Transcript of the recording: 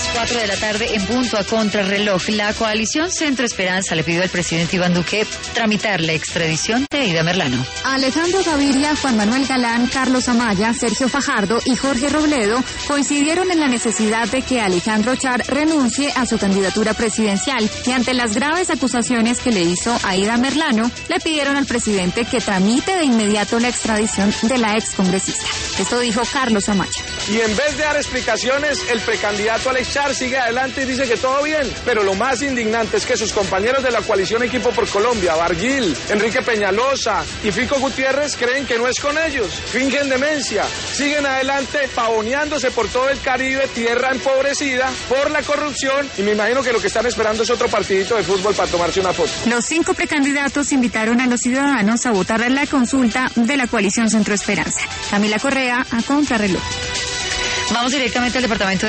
4 de la tarde en punto a contrarreloj. La coalición Centro Esperanza le pidió al presidente Iván Duque tramitar la extradición de Aida Merlano. Alejandro Gaviria, Juan Manuel Galán, Carlos Amaya, Sergio Fajardo y Jorge Robledo coincidieron en la necesidad de que Alejandro Char renuncie a su candidatura presidencial y ante las graves acusaciones que le hizo Aida Merlano, le pidieron al presidente que tramite de inmediato la extradición de la excongresista. Esto dijo Carlos Amaya. Y en vez de dar explicaciones, el precandidato Alex Char sigue adelante y dice que todo bien. Pero lo más indignante es que sus compañeros de la coalición Equipo por Colombia, Barguil, Enrique Peñalosa y Fico Gutiérrez, creen que no es con ellos. Fingen demencia. Siguen adelante pavoneándose por todo el Caribe, tierra empobrecida por la corrupción. Y me imagino que lo que están esperando es otro partidito de fútbol para tomarse una foto. Los 5 precandidatos invitaron a los ciudadanos a votar en la consulta de la coalición Centro Esperanza. Camila Correa, a contrarreloj. Vamos directamente al departamento